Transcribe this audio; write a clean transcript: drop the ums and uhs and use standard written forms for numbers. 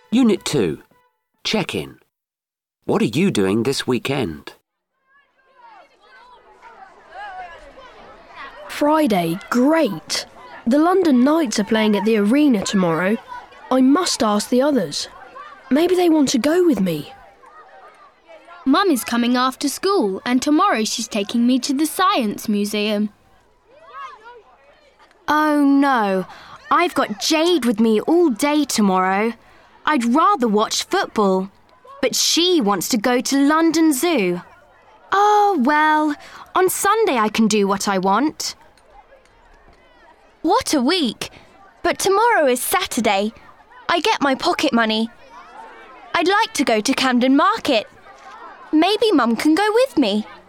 Unit 2. Check-in. What are you doing this weekend? Friday, great. The London Knights are playing at the arena tomorrow. I must ask the others. Maybe they want to go with me. Mum is coming after school and tomorrow she's taking me to the Science Museum. Oh no, I've got Jade with me all day tomorrow. I'd rather watch football, but she wants to go to London Zoo. Oh, well, on Sunday I can do what I want. What a week! But tomorrow is Saturday. I get my pocket money. I'd like to go to Camden Market. Maybe Mum can go with me.